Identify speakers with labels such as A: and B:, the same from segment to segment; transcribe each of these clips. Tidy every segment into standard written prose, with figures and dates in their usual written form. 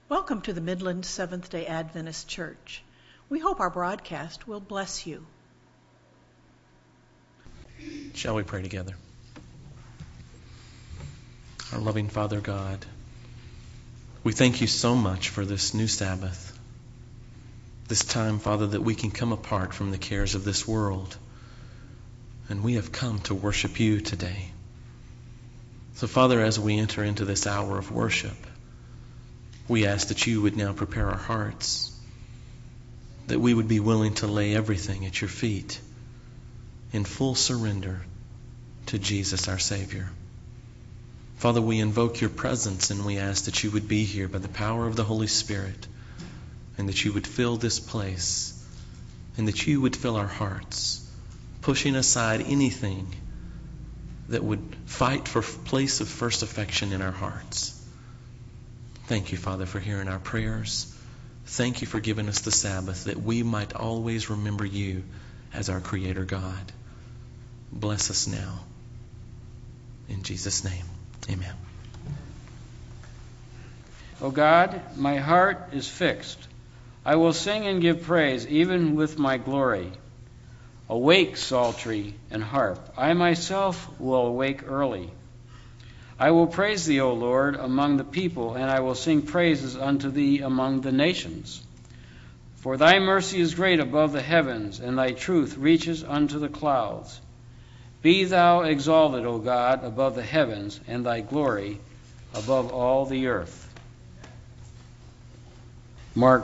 A: Welcome to the Midland Seventh-day Adventist Church. We hope our broadcast will bless you.
B: Shall we pray together? Our loving Father God, we thank you so much for this new Sabbath, this time, Father, that we can come apart from the cares of this world, and we have come to worship you today. So, Father, as we enter into this hour of worship, we ask that you would now prepare our hearts, that we would be willing to lay everything at your feet in full surrender to Jesus, our Savior. Father, we invoke your presence and we ask that you would be here by the power of the Holy Spirit, and that you would fill this place, and that you would fill our hearts, pushing aside anything that would fight for place of first affection in our hearts. Thank you, Father, for hearing our prayers. Thank you for giving us the Sabbath, that we might always remember you as our Creator God. Bless us now. In Jesus' name, amen.
C: O God, my heart is fixed. I will sing and give praise, even with my glory. Awake, psaltery and harp. I myself will awake early. I will praise thee, O Lord, among the people, and I will sing praises unto thee among the nations. For thy mercy is great above the heavens, and thy truth reaches unto the clouds. Be thou exalted, O God, above the heavens, and thy glory above all the earth. Mark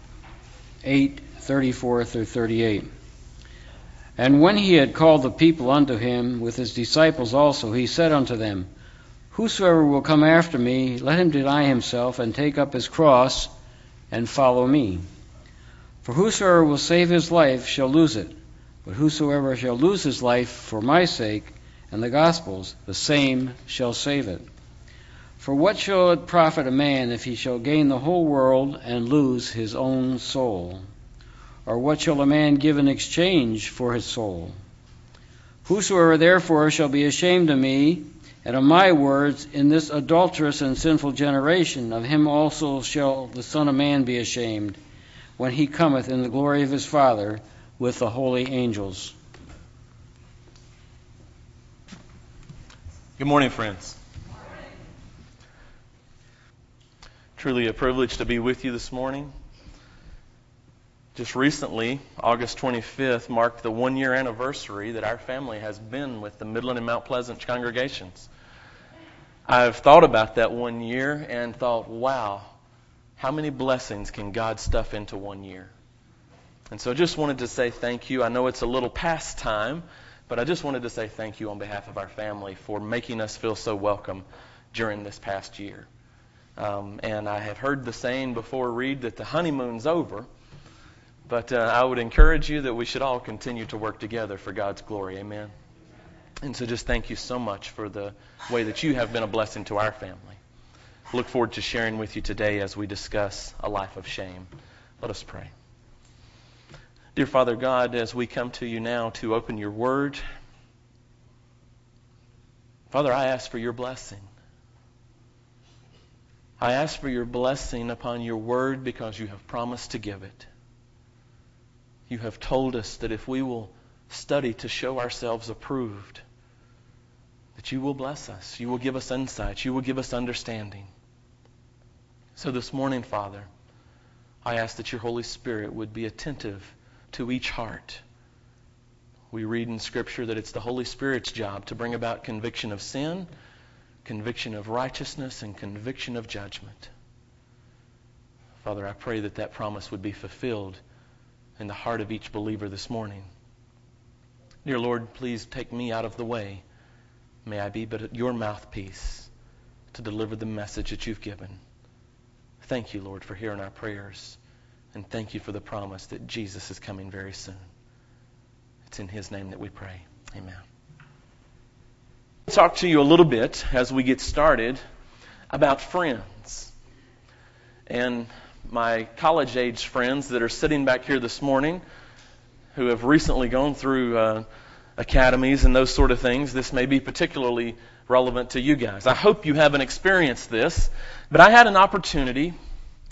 C: 8:34-38. And when he had called the people unto him, with his disciples also, he said unto them, Whosoever will come after me, let him deny himself, and take up his cross, and follow me. For whosoever will save his life shall lose it, but whosoever shall lose his life for my sake and the gospel's, the same shall save it. For what shall it profit a man if he shall gain the whole world and lose his own soul? Or what shall a man give in exchange for his soul? Whosoever therefore shall be ashamed of me and of my words in this adulterous and sinful generation, of him also shall the Son of Man be ashamed, when he cometh in the glory of his Father with the holy angels.
B: Good morning, friends. Truly a privilege to be with you this morning. Just recently, August 25th, marked the one-year anniversary that our family has been with the Midland and Mount Pleasant congregations. I've thought about that 1 year and thought, wow, how many blessings can God stuff into 1 year? And so I just wanted to say thank you. I know it's a little past time, but I just wanted to say thank you on behalf of our family for making us feel so welcome during this past year. And I have heard the saying before, Reed, that the honeymoon's over. But I would encourage you that we should all continue to work together for God's glory. Amen. And so just thank you so much for the way that you have been a blessing to our family. Look forward to sharing with you today as we discuss a life of shame. Let us pray. Dear Father God, as we come to you now to open your word, Father, I ask for your blessing. I ask for your blessing upon your word because you have promised to give it. You have told us that if we will study to show ourselves approved, that you will bless us. You will give us insight. You will give us understanding. So this morning, Father, I ask that your Holy Spirit would be attentive to each heart. We read in Scripture that it's the Holy Spirit's job to bring about conviction of sin, conviction of righteousness, and conviction of judgment. Father, I pray that that promise would be fulfilled in the heart of each believer this morning. Dear Lord, please take me out of the way. May I be but your mouthpiece to deliver the message that you've given. Thank you, Lord, for hearing our prayers. And thank you for the promise that Jesus is coming very soon. It's in his name that we pray. Amen. I'll talk to you a little bit as we get started about friends. And my college-age friends that are sitting back here this morning who have recently gone through academies and those sort of things, this may be particularly relevant to you guys. I hope you haven't experienced this, but I had an opportunity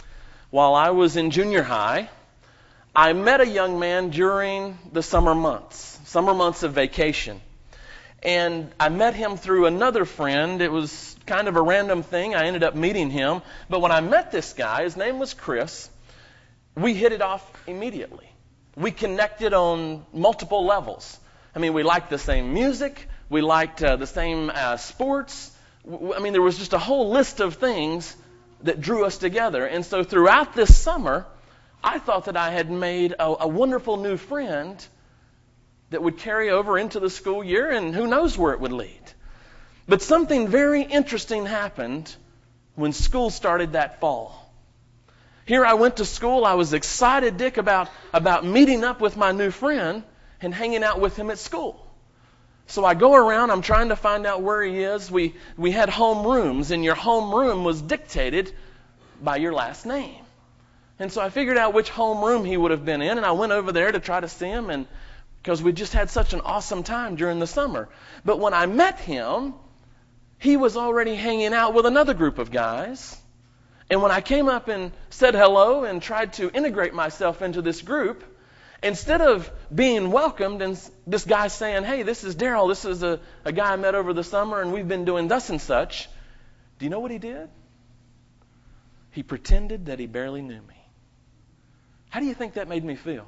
B: while I was in junior high, I met a young man during the summer months of vacation. And I met him through another friend. It was kind of a random thing. I ended up meeting him. But when I met this guy, his name was Chris, we hit it off immediately. We connected on multiple levels. I mean, we liked the same music. We liked the same sports. I mean, there was just a whole list of things that drew us together. And so throughout this summer, I thought that I had made a wonderful new friend that would carry over into the school year, and who knows where it would lead. But something very interesting happened when school started that fall. Here I went to school. I was excited, Dick, about meeting up with my new friend and hanging out with him at school. So I go around, I'm trying to find out where he is. We had home rooms, and your home room was dictated by your last name. And so I figured out which home room he would have been in, and I went over there to try to see him, and because we just had such an awesome time during the summer. But when I met him, he was already hanging out with another group of guys. And when I came up and said hello and tried to integrate myself into this group, instead of being welcomed and this guy saying, "Hey, this is Daryl, this is a guy I met over the summer and we've been doing thus and such," do you know what he did? He pretended that he barely knew me. How do you think that made me feel?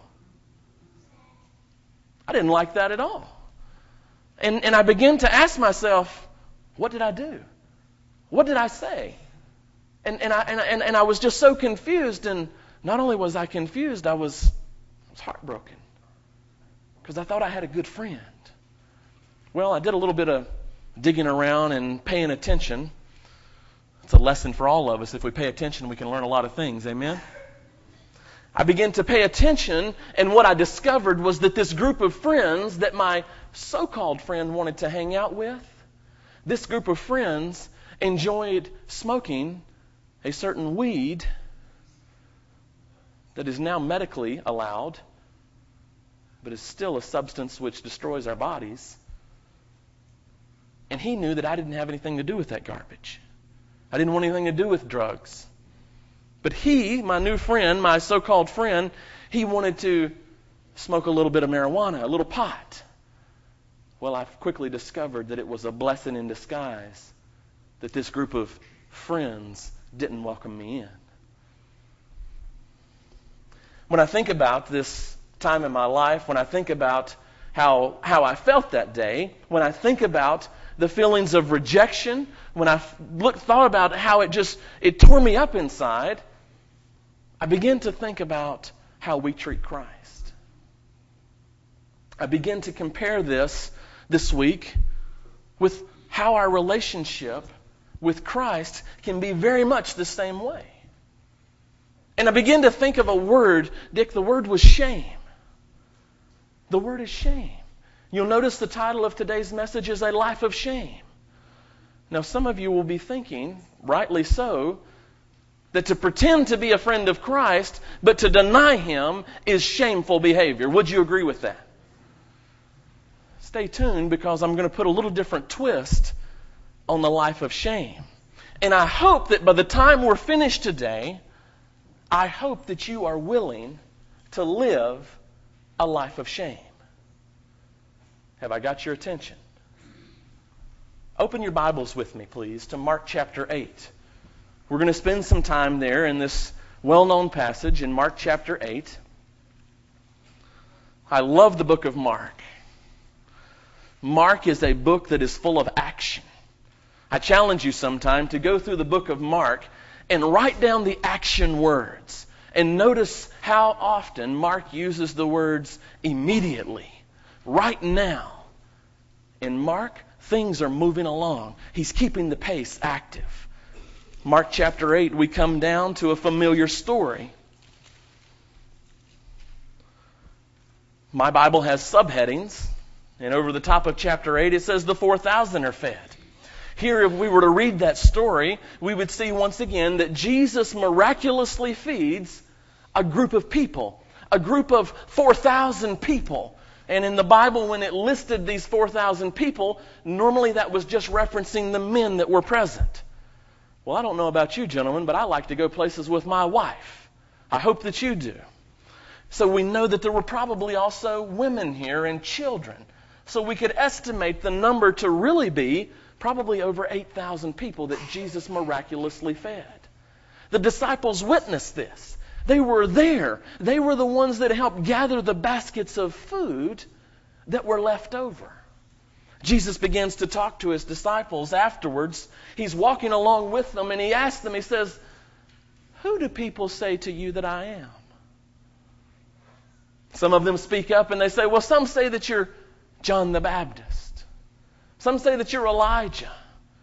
B: I didn't like that at all. And I began to ask myself, what did I do? What did I say? And I was just so confused. And not only was I confused, I was heartbroken. Because I thought I had a good friend. Well, I did a little bit of digging around and paying attention. It's a lesson for all of us. If we pay attention, we can learn a lot of things. Amen? I began to pay attention, and what I discovered was that this group of friends that my so-called friend wanted to hang out with, this group of friends enjoyed smoking a certain weed that is now medically allowed, but is still a substance which destroys our bodies. And he knew that I didn't have anything to do with that garbage. I didn't want anything to do with drugs. But he, my new friend, my so-called friend, he wanted to smoke a little bit of marijuana, a little pot. Well, I quickly discovered that it was a blessing in disguise that this group of friends didn't welcome me in. When I think about this time in my life, when I think about how I felt that day, when I think about the feelings of rejection, when I thought about how it tore me up inside, I begin to think about how we treat Christ. I begin to compare this week with how our relationship with Christ can be very much the same way. And I begin to think of a word, Dick, the word was shame. The word is shame. You'll notice the title of today's message is A Life of Shame. Now, some of you will be thinking, rightly so, that to pretend to be a friend of Christ, but to deny Him is shameful behavior. Would you agree with that? Stay tuned, because I'm going to put a little different twist on the life of shame. And I hope that by the time we're finished today, I hope that you are willing to live a life of shame. Have I got your attention? Open your Bibles with me, please, to Mark chapter 8. We're going to spend some time there in this well-known passage in Mark chapter 8. I love the book of Mark. Mark is a book that is full of action. I challenge you sometime to go through the book of Mark and write down the action words. And notice how often Mark uses the words immediately, right now. In Mark, things are moving along. He's keeping the pace active. Mark chapter 8, we come down to a familiar story. My Bible has subheadings, and over the top of chapter 8 it says the 4,000 are fed. Here, if we were to read that story, we would see once again that Jesus miraculously feeds a group of people, a group of 4,000 people. And in the Bible, when it listed these 4,000 people, normally that was just referencing the men that were present. Well, I don't know about you gentlemen, but I like to go places with my wife. I hope that you do. So we know that there were probably also women here and children. So we could estimate the number to really be probably over 8,000 people that Jesus miraculously fed. The disciples witnessed this. They were there. They were the ones that helped gather the baskets of food that were left over. Jesus begins to talk to his disciples afterwards. He's walking along with them, and he asks them, he says, "Who do people say to you that I am?" Some of them speak up and they say, "Well, some say that you're John the Baptist. Some say that you're Elijah."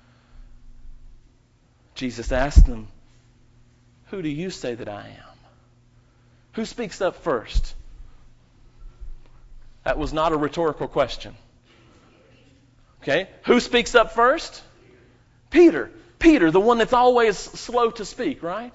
B: Jesus asked them, "Who do you say that I am?" Who speaks up first? That was not a rhetorical question. Okay, who speaks up first? Peter. Peter, the one that's always slow to speak, right?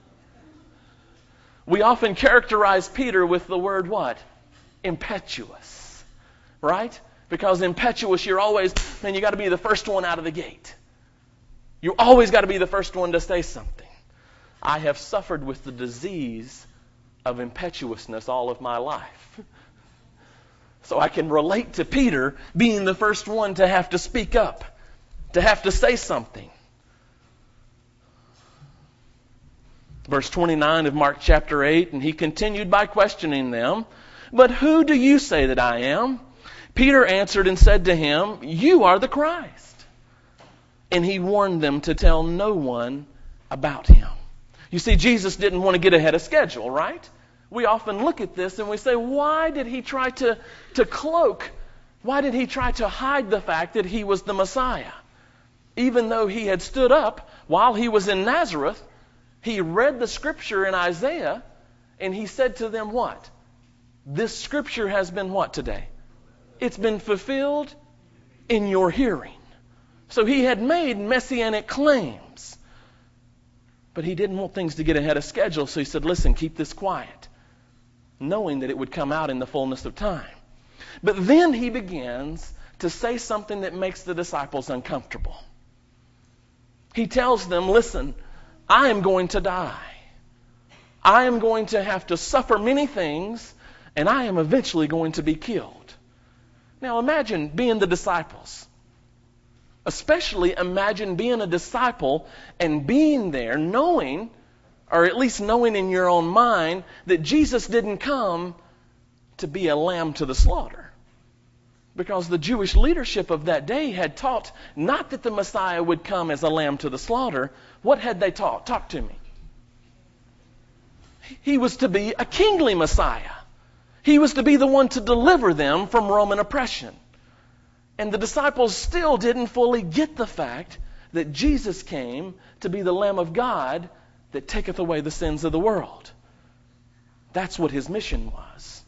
B: We often characterize Peter with the word what? Impetuous. Right? Because impetuous, you're always, man, you got to be the first one out of the gate. You always got to be the first one to say something. I have suffered with the disease of impetuousness all of my life. So I can relate to Peter being the first one to have to speak up, to have to say something. Verse 29 of Mark chapter 8, and he continued by questioning them, "But who do you say that I am?" Peter answered and said to him, "You are the Christ." And he warned them to tell no one about him. You see, Jesus didn't want to get ahead of schedule, right? We often look at this and we say, why did he try to cloak? Why did he try to hide the fact that he was the Messiah? Even though he had stood up while he was in Nazareth, he read the scripture in Isaiah, and he said to them what? This scripture has been what today? It's been fulfilled in your hearing. So he had made messianic claims. But he didn't want things to get ahead of schedule, so he said, listen, keep this quiet, knowing that it would come out in the fullness of time. But then he begins to say something that makes the disciples uncomfortable. He tells them, listen, I am going to die. I am going to have to suffer many things, and I am eventually going to be killed. Now imagine being the disciples. Especially imagine being a disciple and being there knowing, or at least knowing in your own mind, that Jesus didn't come to be a lamb to the slaughter. Because the Jewish leadership of that day had taught not that the Messiah would come as a lamb to the slaughter. What had they taught? Talk to me. He was to be a kingly Messiah. He was to be the one to deliver them from Roman oppression. And the disciples still didn't fully get the fact that Jesus came to be the Lamb of God that taketh away the sins of the world. That's what his mission was.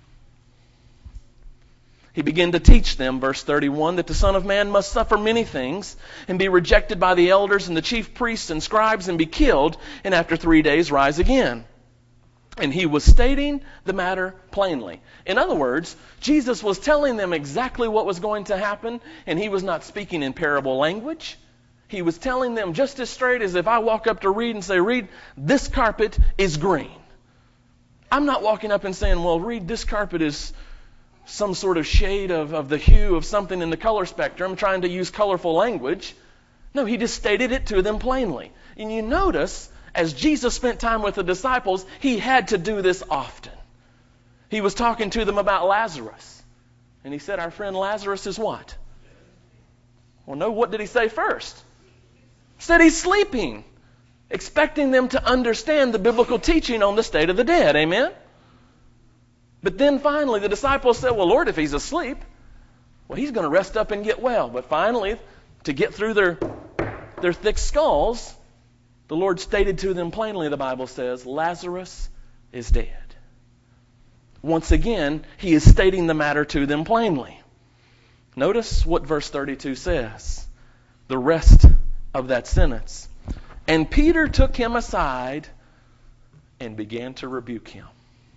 B: He began to teach them, verse 31, that the Son of Man must suffer many things and be rejected by the elders and the chief priests and scribes and be killed, and after 3 days rise again. And he was stating the matter plainly. In other words, Jesus was telling them exactly what was going to happen, and he was not speaking in parable language. He was telling them just as straight as if I walk up to Reed and say, Reed, this carpet is green. I'm not walking up and saying, well, Reed, this carpet is some sort of shade of the hue of something in the color spectrum, trying to use colorful language. No, he just stated it to them plainly. And you notice, as Jesus spent time with the disciples, he had to do this often. He was talking to them about Lazarus. And he said, our friend Lazarus is what? Well, no, what did he say first? He said he's sleeping, expecting them to understand the biblical teaching on the state of the dead. Amen? But then finally the disciples said, well, Lord, if he's asleep, well, he's going to rest up and get well. But finally, to get through their thick skulls, the Lord stated to them plainly, the Bible says, Lazarus is dead. Once again, he is stating the matter to them plainly. Notice what verse 32 says, the rest of that sentence. And Peter took him aside and began to rebuke him.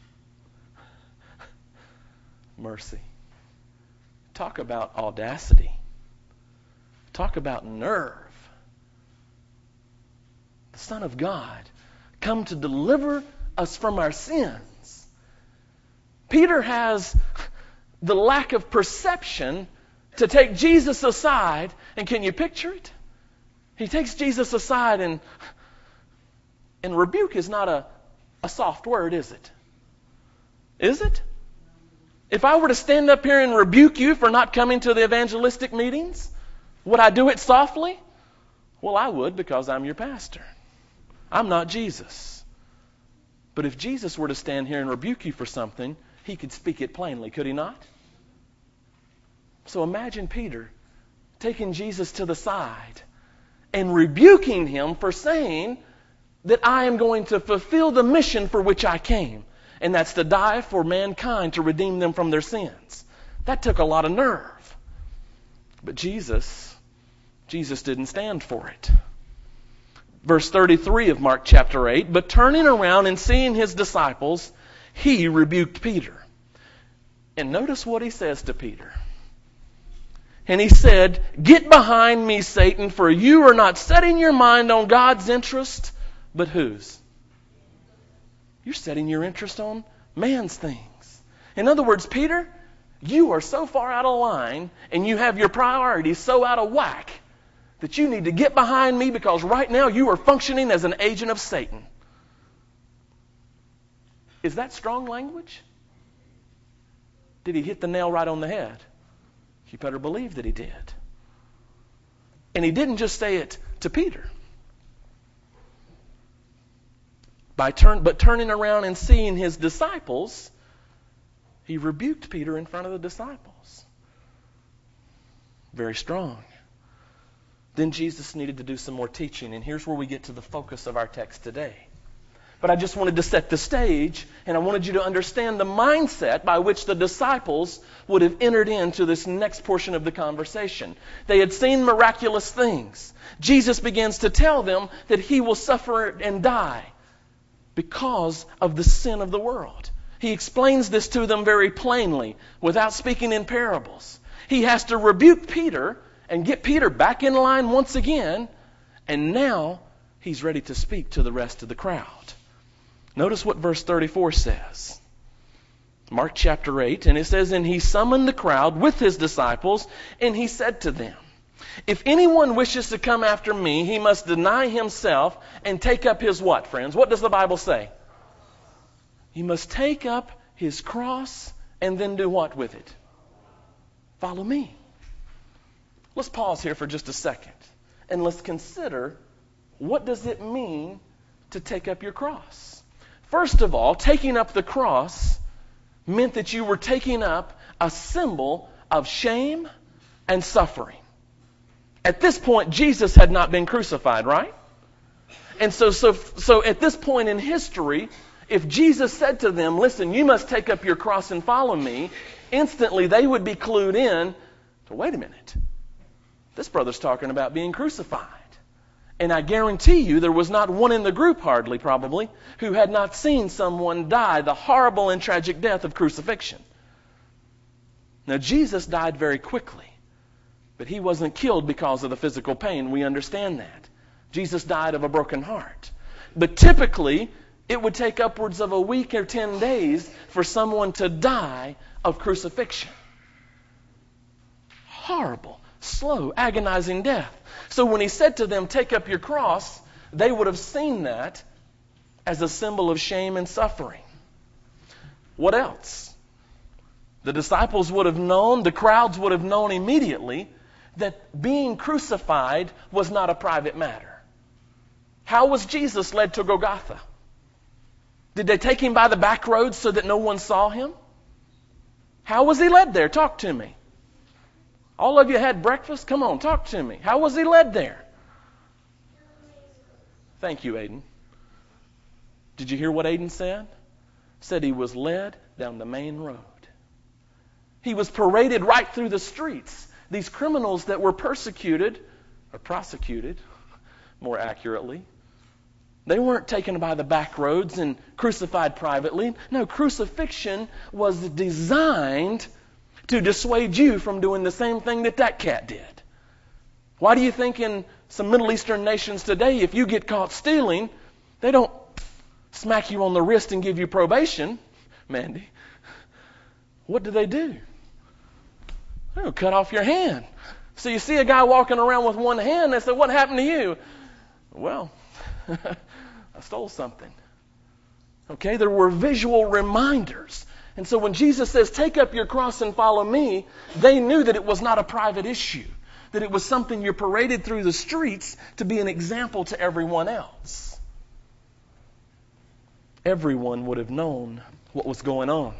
B: Mercy. Talk about audacity. Talk about nerve. The Son of God come to deliver us from our sins. Peter has the lack of perception to take Jesus aside, and can you picture it? He takes Jesus aside, and rebuke is not a soft word, is it? Is it? If I were to stand up here and rebuke you for not coming to the evangelistic meetings, would I do it softly? Well, I would, because I'm your pastor. I'm not Jesus. But if Jesus were to stand here and rebuke you for something, he could speak it plainly, could he not? So imagine Peter taking Jesus to the side and rebuking him for saying that I am going to fulfill the mission for which I came, and that's to die for mankind to redeem them from their sins. That took a lot of nerve. But Jesus didn't stand for it. Verse 33 of Mark chapter 8, but turning around and seeing his disciples, he rebuked Peter. And notice what he says to Peter. And he said, "Get behind me, Satan, for you are not setting your mind on God's interest, but whose? You're setting your interest on man's things." In other words, Peter, you are so far out of line and you have your priorities so out of whack that you need to get behind me, because right now you are functioning as an agent of Satan. Is that strong language? Did he hit the nail right on the head? You better believe that he did. And he didn't just say it to Peter. But turning around and seeing his disciples, he rebuked Peter in front of the disciples. Very strong. Then Jesus needed to do some more teaching, and here's where we get to the focus of our text today. But I just wanted to set the stage, and I wanted you to understand the mindset by which the disciples would have entered into this next portion of the conversation. They had seen miraculous things. Jesus begins to tell them that he will suffer and die because of the sin of the world. He explains this to them very plainly, without speaking in parables. He has to rebuke Peter and get Peter back in line once again, and now he's ready to speak to the rest of the crowd. Notice what verse 34 says. Mark chapter 8, and it says, "And he summoned the crowd with his disciples, and he said to them, 'If anyone wishes to come after me, he must deny himself and take up his' what, friends? What does the Bible say? He must take up his cross and then do what with it? Follow me." Let's pause here for just a second, and let's consider, what does it mean to take up your cross? First of all, taking up the cross meant that you were taking up a symbol of shame and suffering. At this point, Jesus had not been crucified, right? And so at this point in history, if Jesus said to them, "Listen, you must take up your cross and follow me," instantly they would be clued in to, wait a minute, this brother's talking about being crucified. And I guarantee you there was not one in the group, hardly probably, who had not seen someone die the horrible and tragic death of crucifixion. Now, Jesus died very quickly, but he wasn't killed because of the physical pain. We understand that. Jesus died of a broken heart. But typically, it would take upwards of a week or 10 days for someone to die of crucifixion. Horrible, slow, agonizing death. So when he said to them, "Take up your cross," they would have seen that as a symbol of shame and suffering. What else? The disciples would have known, the crowds would have known immediately, that being crucified was not a private matter. How was Jesus led to Golgotha? Did they take him by the back roads so that no one saw him? How was he led there? Talk to me. All of you had breakfast? Come on, talk to me. How was he led there? Thank you, Aiden. Did you hear what Aiden said? Said he was led down the main road. He was paraded right through the streets. These criminals that were persecuted, or prosecuted, more accurately, they weren't taken by the back roads and crucified privately. No, crucifixion was designed to dissuade you from doing the same thing that cat did. Why do you think in some Middle Eastern nations today, if you get caught stealing, they don't smack you on the wrist and give you probation, Mandy, what do? They're going to cut off your hand. So you see a guy walking around with one hand, they say, what happened to you? Well, I stole something. Okay, there were visual reminders. And so when Jesus says, take up your cross and follow me, they knew that it was not a private issue, that it was something you paraded through the streets to be an example to everyone else. Everyone would have known what was going on.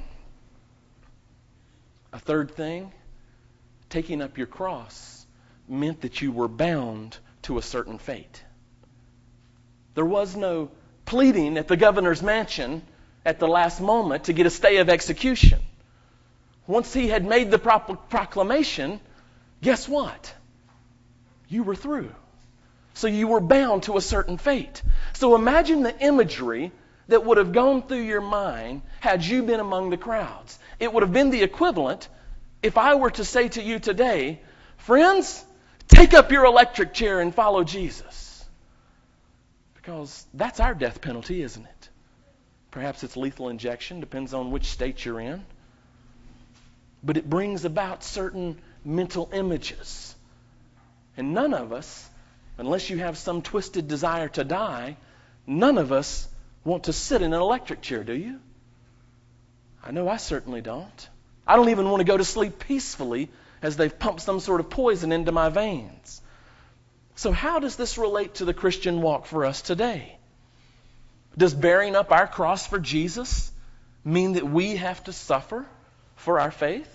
B: A third thing, taking up your cross meant that you were bound to a certain fate. There was no pleading at the governor's mansion at the last moment to get a stay of execution. Once he had made the proclamation, guess what? You were through. So you were bound to a certain fate. So imagine the imagery that would have gone through your mind had you been among the crowds. It would have been the equivalent if I were to say to you today, friends, take up your electric chair and follow Jesus. Because that's our death penalty, isn't it? Perhaps it's lethal injection, depends on which state you're in. But it brings about certain mental images. And none of us, unless you have some twisted desire to die, none of us want to sit in an electric chair, do you? I know I certainly don't. I don't even want to go to sleep peacefully as they've pumped some sort of poison into my veins. So how does this relate to the Christian walk for us today? Does bearing up our cross for Jesus mean that we have to suffer for our faith?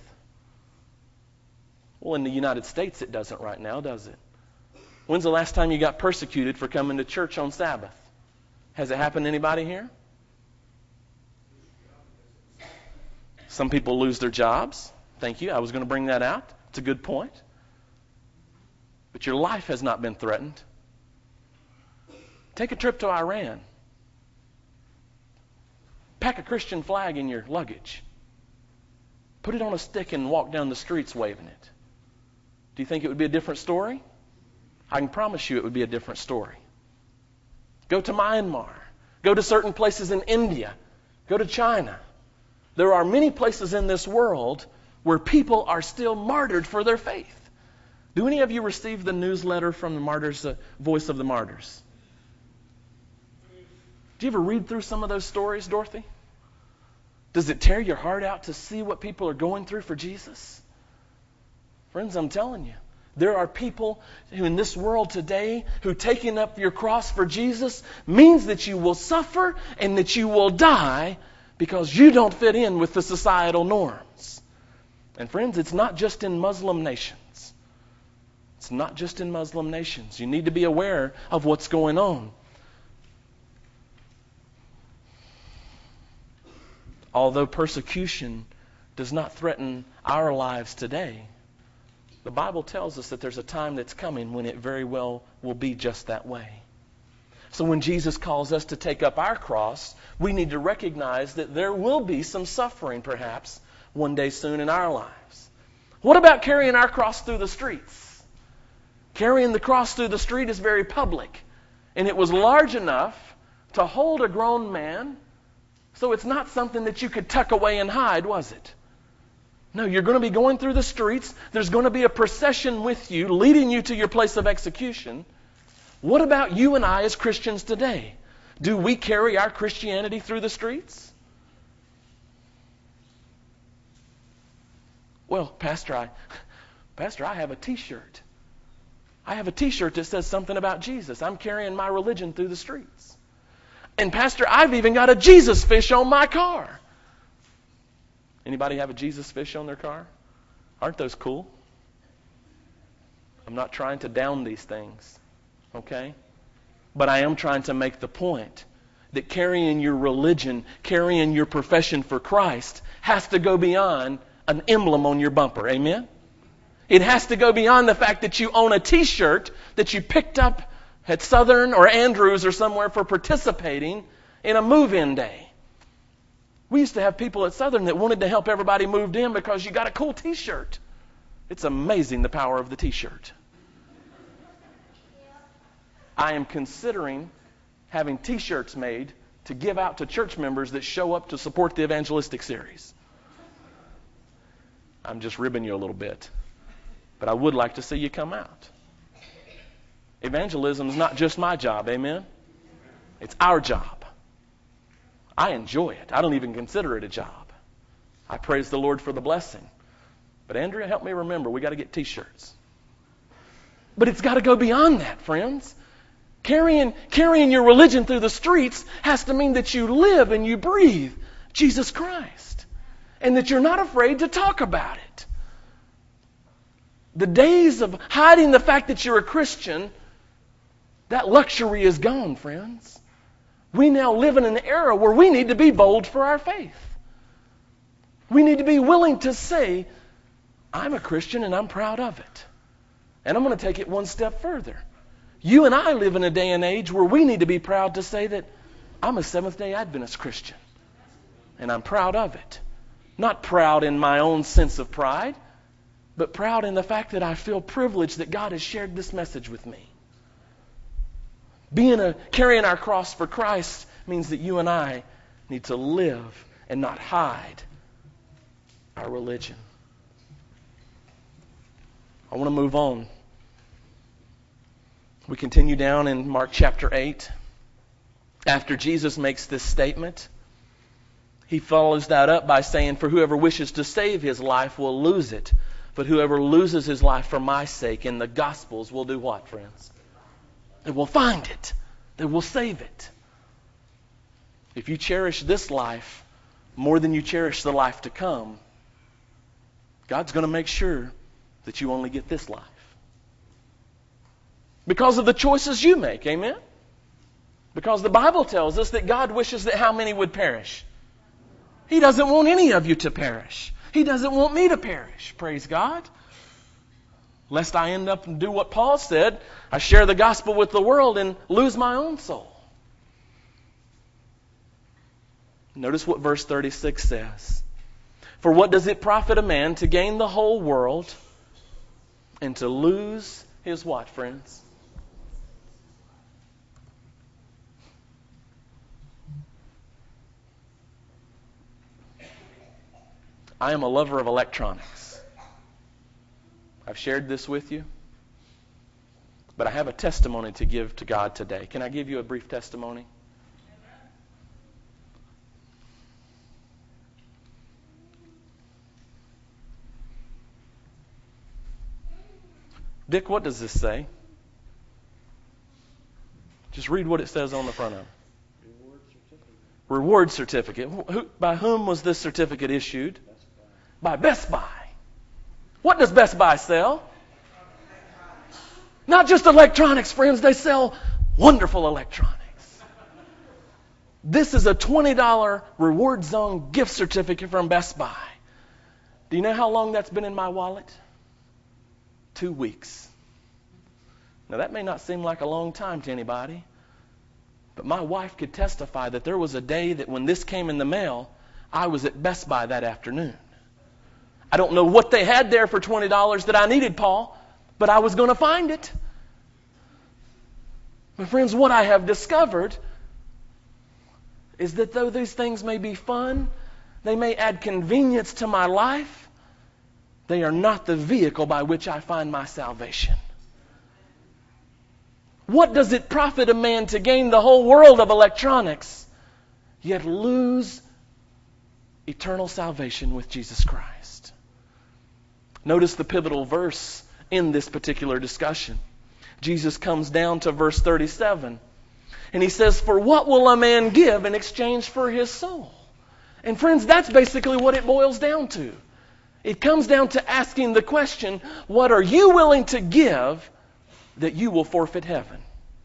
B: Well, in the United States it doesn't right now, does it? When's the last time you got persecuted for coming to church on Sabbath? Has it happened to anybody here? Some people lose their jobs. Thank you. I was going to bring that out. It's a good point. But your life has not been threatened. Take a trip to Iran. Pack a Christian flag in your luggage. Put it on a stick and walk down the streets waving it. Do you think it would be a different story? I can promise you it would be a different story. Go to Myanmar. Go to certain places in India. Go to China. There are many places in this world where people are still martyred for their faith. Do any of you receive the newsletter from the Martyrs, Voice of the Martyrs? Do you ever read through some of those stories, Dorothy? Does it tear your heart out to see what people are going through for Jesus? Friends, I'm telling you, there are people who in this world today who taking up your cross for Jesus means that you will suffer and that you will die because you don't fit in with the societal norms. And friends, it's not just in Muslim nations. It's not just in Muslim nations. You need to be aware of what's going on. Although persecution does not threaten our lives today, the Bible tells us that there's a time that's coming when it very well will be just that way. So when Jesus calls us to take up our cross, we need to recognize that there will be some suffering perhaps one day soon in our lives. What about carrying our cross through the streets? Carrying the cross through the street is very public. And it was large enough to hold a grown man, so it's not something that you could tuck away and hide, was it? No, you're going to be going through the streets. There's going to be a procession with you, leading you to your place of execution. What about you and I as Christians today? Do we carry our Christianity through the streets? Well, Pastor, I have a t-shirt. I have a t-shirt that says something about Jesus. I'm carrying my religion through the streets. And Pastor, I've even got a Jesus fish on my car. Anybody have a Jesus fish on their car? Aren't those cool? I'm not trying to down these things, okay? But I am trying to make the point that carrying your religion, carrying your profession for Christ has to go beyond an emblem on your bumper. Amen? It has to go beyond the fact that you own a t-shirt that you picked up at Southern or Andrews or somewhere for participating in a move-in day. We used to have people at Southern that wanted to help everybody move in because you got a cool t-shirt. It's amazing the power of the t-shirt. I am considering having t-shirts made to give out to church members that show up to support the evangelistic series. I'm just ribbing you a little bit. But I would like to see you come out. Evangelism is not just my job, amen? It's our job. I enjoy it. I don't even consider it a job. I praise the Lord for the blessing. But Andrea, help me remember, we got to get T-shirts. But it's got to go beyond that, friends. Carrying your religion through the streets has to mean that you live and you breathe Jesus Christ. And that you're not afraid to talk about it. The days of hiding the fact that you're a Christian, that luxury is gone, friends. We now live in an era where we need to be bold for our faith. We need to be willing to say, I'm a Christian and I'm proud of it. And I'm going to take it one step further. You and I live in a day and age where we need to be proud to say that I'm a Seventh-day Adventist Christian. And I'm proud of it. Not proud in my own sense of pride, but proud in the fact that I feel privileged that God has shared this message with me. Carrying our cross for Christ means that you and I need to live and not hide our religion. I want to move on. We continue down in Mark chapter 8. After Jesus makes this statement, he follows that up by saying, for whoever wishes to save his life will lose it. But whoever loses his life for my sake in the Gospels will do what, friends? They will find it. They will save it. If you cherish this life more than you cherish the life to come, God's going to make sure that you only get this life. Because of the choices you make, amen? Because the Bible tells us that God wishes that how many would perish? He doesn't want any of you to perish. He doesn't want me to perish, praise God. Lest I end up and do what Paul said, I share the gospel with the world and lose my own soul. Notice what verse 36 says. For what does it profit a man to gain the whole world and to lose his what, friends? I am a lover of electronics. I've shared this with you. But I have a testimony to give to God today. Can I give you a brief testimony? Dick, what does this say? Just read what it says on the front of it. Reward certificate. By whom was this certificate issued? By Best Buy. What does Best Buy sell? Not just electronics, friends. They sell wonderful electronics. This is a $20 Reward Zone gift certificate from Best Buy. Do you know how long that's been in my wallet? 2 weeks. Now that may not seem like a long time to anybody, but my wife could testify that there was a day that when this came in the mail, I was at Best Buy that afternoon. I don't know what they had there for $20 that I needed, Paul, but I was going to find it. My friends, what I have discovered is that though these things may be fun, they may add convenience to my life, they are not the vehicle by which I find my salvation. What does it profit a man to gain the whole world of electronics, yet lose eternal salvation with Jesus Christ? Notice the pivotal verse in this particular discussion. Jesus comes down to verse 37. And he says, for what will a man give in exchange for his soul? And friends, that's basically what it boils down to. It comes down to asking the question, what are you willing to give that you will forfeit heaven?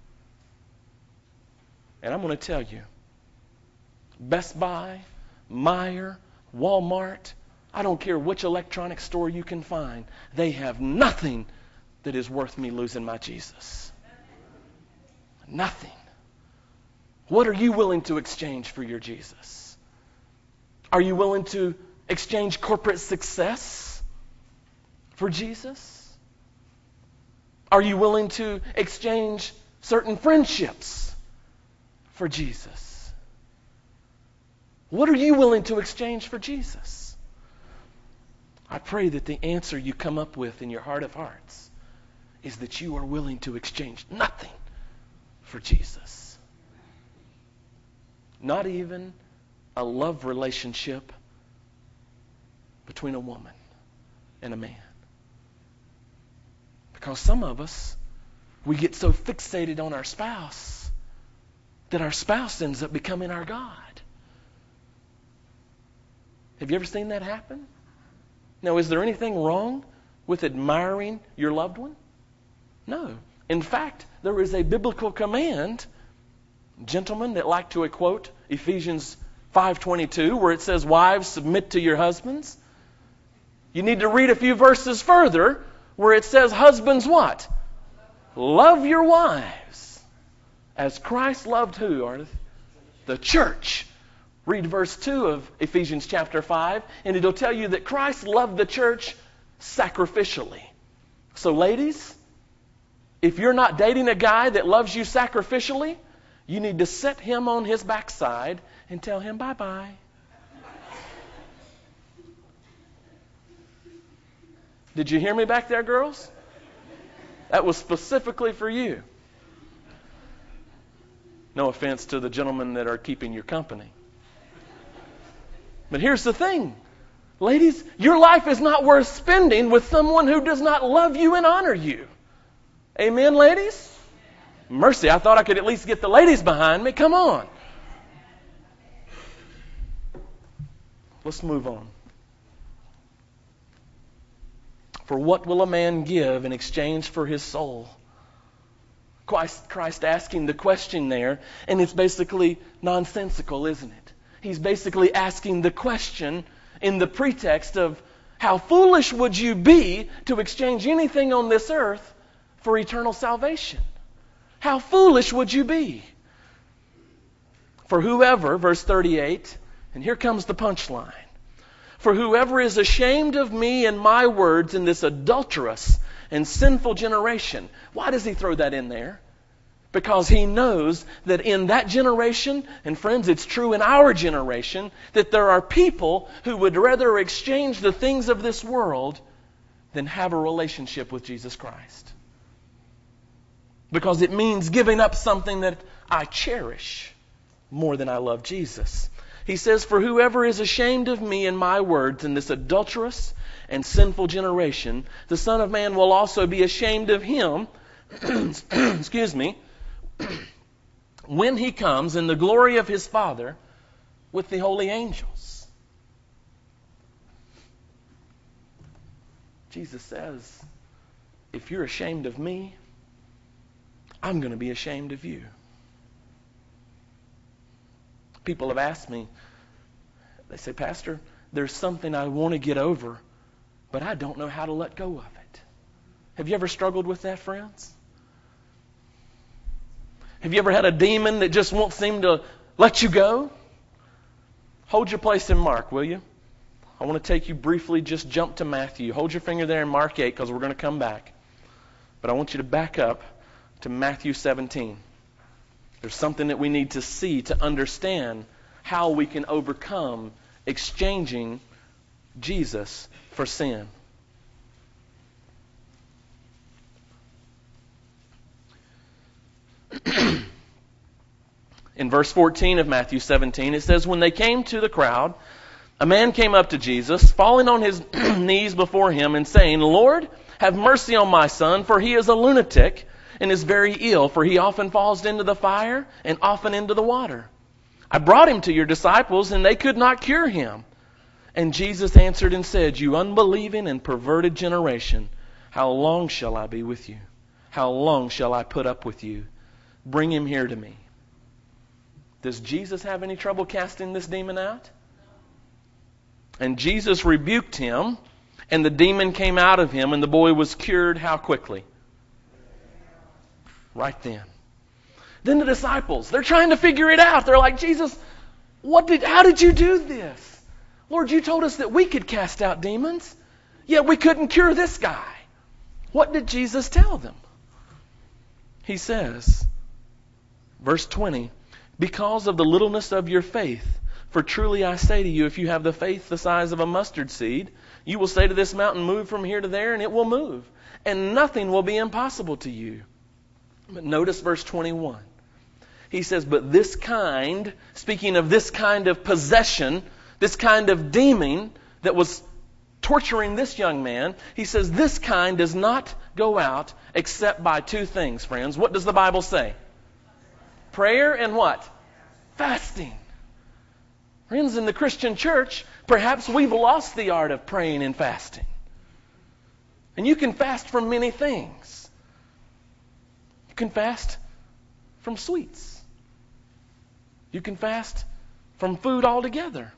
B: And I'm going to tell you, Best Buy, Meijer, Walmart, I don't care which electronic store you can find, they have nothing that is worth me losing my Jesus. Nothing. What are you willing to exchange for your Jesus? Are you willing to exchange corporate success for Jesus? Are you willing to exchange certain friendships for Jesus? What are you willing to exchange for Jesus? I pray that the answer you come up with in your heart of hearts is that you are willing to exchange nothing for Jesus. Not even a love relationship between a woman and a man. Because some of us, we get so fixated on our spouse that our spouse ends up becoming our God. Have you ever seen that happen? Now, is there anything wrong with admiring your loved one? No. In fact, there is a biblical command, gentlemen that like to quote Ephesians 5:22, where it says, "Wives, submit to your husbands." You need to read a few verses further where it says, "Husbands, what? Love your wives as Christ loved" who, Ardith? The church. Read verse 2 of Ephesians chapter 5, and it'll tell you that Christ loved the church sacrificially. So ladies, if you're not dating a guy that loves you sacrificially, you need to set him on his backside and tell him bye-bye. Did you hear me back there, girls? That was specifically for you. No offense to the gentlemen that are keeping your company. But here's the thing. Ladies, your life is not worth spending with someone who does not love you and honor you. Amen, ladies? Mercy, I thought I could at least get the ladies behind me. Come on. Let's move on. For what will a man give in exchange for his soul? Christ asking the question there, and it's basically nonsensical, isn't it? He's basically asking the question in the pretext of, how foolish would you be to exchange anything on this earth for eternal salvation? How foolish would you be? For whoever, verse 38, and here comes the punchline. For whoever is ashamed of me and my words in this adulterous and sinful generation. Why does he throw that in there? Because he knows that in that generation, and friends, it's true in our generation, that there are people who would rather exchange the things of this world than have a relationship with Jesus Christ. Because it means giving up something that I cherish more than I love Jesus. He says, for whoever is ashamed of me and my words in this adulterous and sinful generation, the Son of Man will also be ashamed of him, excuse me, when he comes in the glory of his Father with the holy angels. Jesus says, if you're ashamed of me, I'm going to be ashamed of you. People have asked me, they say, Pastor, there's something I want to get over, but I don't know how to let go of it. Have you ever struggled with that, friends? Have you ever had a demon that just won't seem to let you go? Hold your place in Mark, will you? I want to take you briefly, just jump to Matthew. Hold your finger there in Mark 8 because we're going to come back. But I want you to back up to Matthew 17. There's something that we need to see to understand how we can overcome exchanging Jesus for sin. In verse 14 of Matthew 17, it says, when they came to the crowd, a man came up to Jesus, falling on his knees before him and saying, Lord, have mercy on my son, for he is a lunatic and is very ill, for he often falls into the fire and often into the water. I brought him to your disciples, and they could not cure him. And Jesus answered and said, you unbelieving and perverted generation, how long shall I be with you? How long shall I put up with you? Bring him here to me. Does Jesus have any trouble casting this demon out? And Jesus rebuked him, and the demon came out of him, and the boy was cured how quickly? Right then. Then the disciples, they're trying to figure it out. They're like, Jesus, how did you do this? Lord, you told us that we could cast out demons, yet we couldn't cure this guy. What did Jesus tell them? He says, verse 20, because of the littleness of your faith, For truly I say to you, if you have the faith the size of a mustard seed, you will say to this mountain, move from here to there, and it will move. And nothing will be impossible to you. But notice verse 21. He says, but this kind, speaking of this kind of possession, this kind of demon that was torturing this young man, he says this kind does not go out except by two things, friends. What does the Bible say? Prayer and what? Fasting. Friends, in the Christian church, perhaps we've lost the art of praying and fasting. And you can fast from many things. You can fast from sweets. You can fast from food altogether.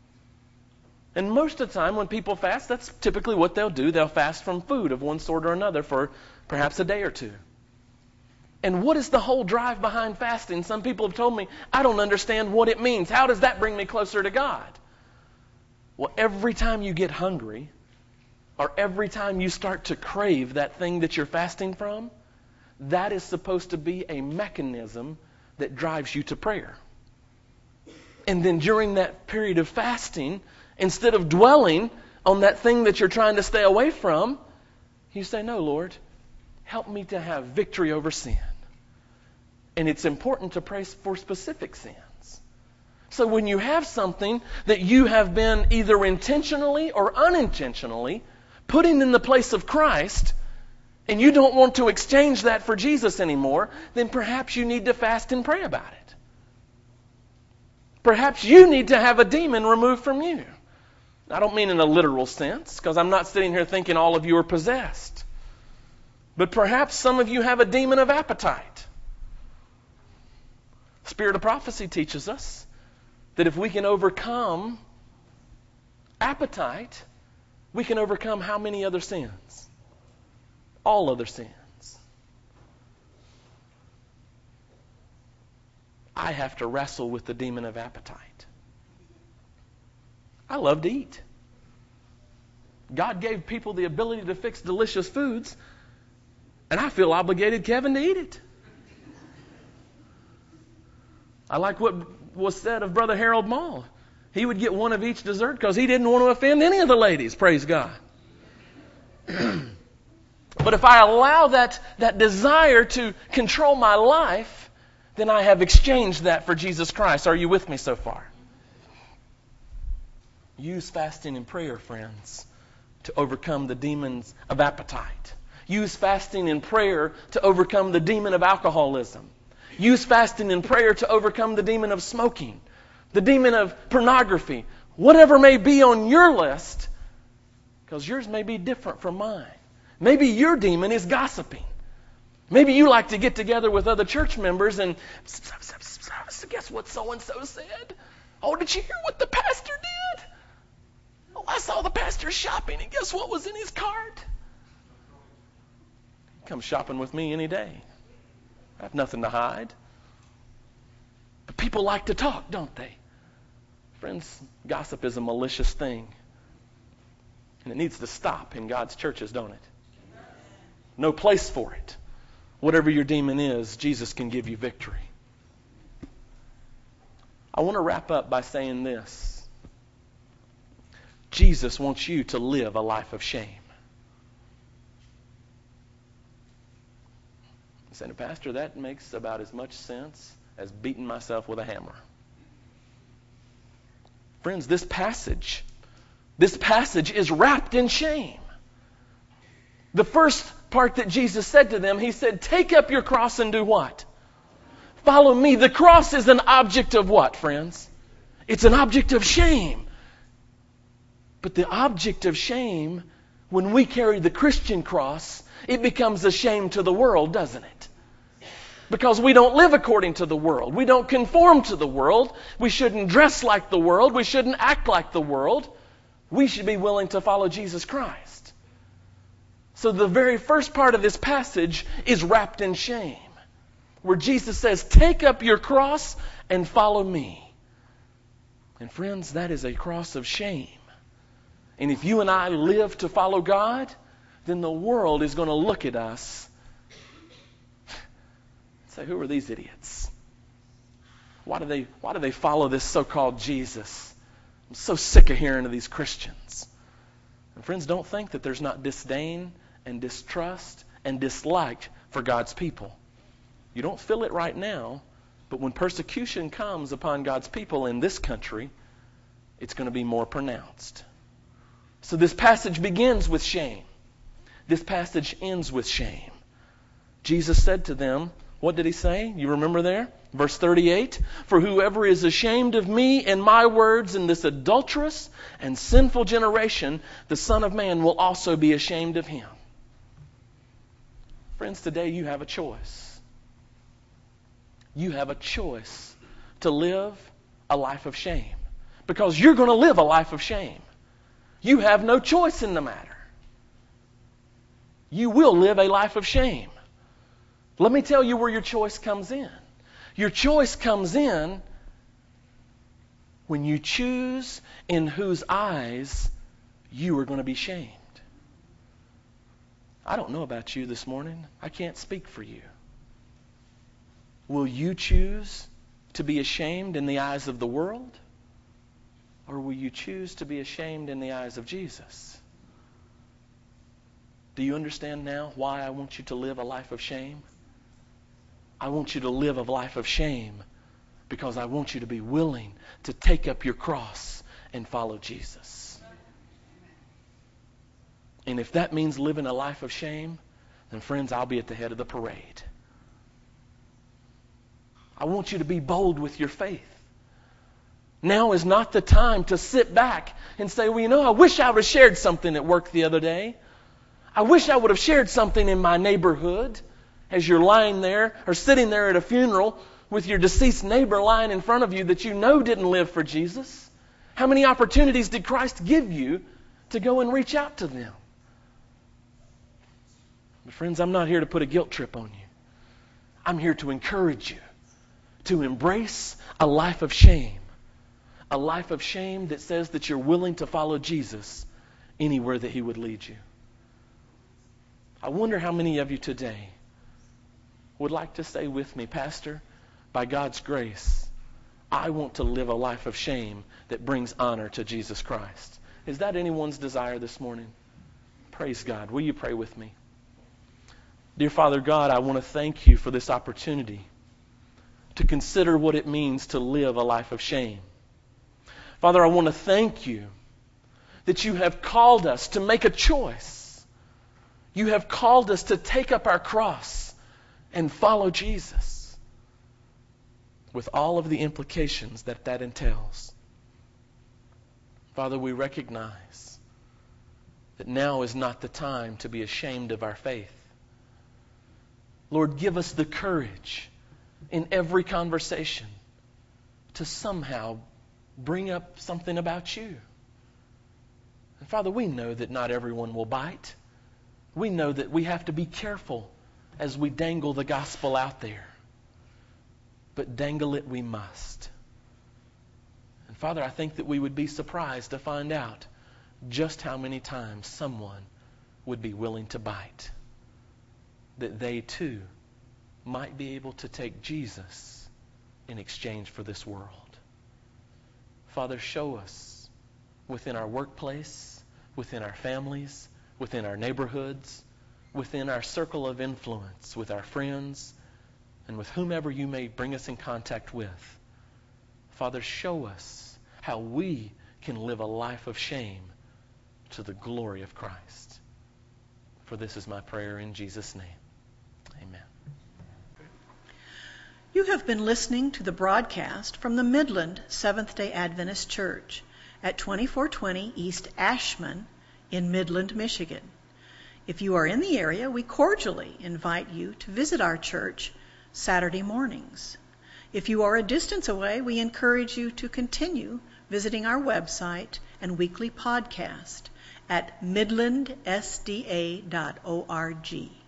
B: And most of the time when people fast, that's typically what they'll do. They'll fast from food of one sort or another for perhaps a day or two. And what is the whole drive behind fasting? Some people have told me, I don't understand what it means. How does that bring me closer to God? Well, every time you get hungry, or every time you start to crave that thing that you're fasting from, that is supposed to be a mechanism that drives you to prayer. And then during that period of fasting, instead of dwelling on that thing that you're trying to stay away from, you say, no, Lord, help me to have victory over sin. And it's important to pray for specific sins. So when you have something that you have been either intentionally or unintentionally putting in the place of Christ, and you don't want to exchange that for Jesus anymore, then perhaps you need to fast and pray about it. Perhaps you need to have a demon removed from you. I don't mean in a literal sense, because I'm not sitting here thinking all of you are possessed. But perhaps some of you have a demon of appetite. Spirit of prophecy teaches us that if we can overcome appetite, we can overcome how many other sins? All other sins. I have to wrestle with the demon of appetite. I love to eat. God gave people the ability to fix delicious foods, and I feel obligated, Kevin, to eat it. I like what was said of Brother Harold Mall. He would get one of each dessert because he didn't want to offend any of the ladies, praise God. But if I allow that desire to control my life, then I have exchanged that for Jesus Christ. Are you with me so far? Use fasting and prayer, friends, to overcome the demons of appetite. Use fasting and prayer to overcome the demon of alcoholism. Use fasting and prayer to overcome the demon of smoking, the demon of pornography, whatever may be on your list, because yours may be different from mine. Maybe your demon is gossiping. Maybe you like to get together with other church members and guess what so-and-so said? Oh, did you hear what the pastor did? Oh, I saw the pastor shopping, and guess what was in his cart? Come shopping with me any day. I have nothing to hide. But people like to talk, don't they? Friends, gossip is a malicious thing. And it needs to stop in God's churches, don't it? No place for it. Whatever your demon is, Jesus can give you victory. I want to wrap up by saying this. Jesus wants you to live a life of shame. You say, Pastor, that makes about as much sense as beating myself with a hammer. Friends, this passage is wrapped in shame. The first part that Jesus said to them, he said, take up your cross and do what? Follow me. The cross is an object of what, friends? It's an object of shame. But the object of shame, when we carry the Christian cross, it becomes a shame to the world, doesn't it? Because we don't live according to the world. We don't conform to the world. We shouldn't dress like the world. We shouldn't act like the world. We should be willing to follow Jesus Christ. So the very first part of this passage is wrapped in shame, where Jesus says, take up your cross and follow me. And friends, that is a cross of shame. And if you and I live to follow God, then the world is going to look at us and say, who are these idiots? Why do they follow this so-called Jesus? I'm so sick of hearing of these Christians. And friends, don't think that there's not disdain and distrust and dislike for God's people. You don't feel it right now, but when persecution comes upon God's people in this country, it's going to be more pronounced. So this passage begins with shame. This passage ends with shame. Jesus said to them, what did he say? You remember there? Verse 38, for whoever is ashamed of me and my words in this adulterous and sinful generation, the Son of Man will also be ashamed of him. Friends, today you have a choice. You have a choice to live a life of shame. Because you're going to live a life of shame. You have no choice in the matter. You will live a life of shame. Let me tell you where your choice comes in. Your choice comes in when you choose in whose eyes you are going to be shamed. I don't know about you this morning. I can't speak for you. Will you choose to be ashamed in the eyes of the world? Or will you choose to be ashamed in the eyes of Jesus? Do you understand now why I want you to live a life of shame? I want you to live a life of shame because I want you to be willing to take up your cross and follow Jesus. And if that means living a life of shame, then friends, I'll be at the head of the parade. I want you to be bold with your faith. Now is not the time to sit back and say, well, you know, I wish I would have shared something at work the other day. I wish I would have shared something in my neighborhood. As you're lying there or sitting there at a funeral with your deceased neighbor lying in front of you that you know didn't live for Jesus. How many opportunities did Christ give you to go and reach out to them? But friends, I'm not here to put a guilt trip on you. I'm here to encourage you to embrace a life of shame. A life of shame that says that you're willing to follow Jesus anywhere that He would lead you. I wonder how many of you today would like to say with me, Pastor, by God's grace, I want to live a life of shame that brings honor to Jesus Christ. Is that anyone's desire this morning? Praise God. Will you pray with me? Dear Father God, I want to thank you for this opportunity to consider what it means to live a life of shame. Father, I want to thank you that you have called us to make a choice. You have called us to take up our cross and follow Jesus with all of the implications that that entails. Father, we recognize that now is not the time to be ashamed of our faith. Lord, give us the courage in every conversation to somehow bring up something about you. And Father, we know that not everyone will bite. We know that we have to be careful as we dangle the gospel out there. But dangle it we must. And Father, I think that we would be surprised to find out just how many times someone would be willing to bite. That they too might be able to take Jesus in exchange for this world. Father, show us within our workplace, within our families, within our neighborhoods, within our circle of influence, with our friends, and with whomever you may bring us in contact with. Father, show us how we can live a life of shame to the glory of Christ. For this is my prayer in Jesus' name. Amen.
A: You have been listening to the broadcast from the Midland Seventh-day Adventist Church at 2420 East Ashman in Midland, Michigan. If you are in the area, we cordially invite you to visit our church Saturday mornings. If you are a distance away, we encourage you to continue visiting our website and weekly podcast at midlandsda.org.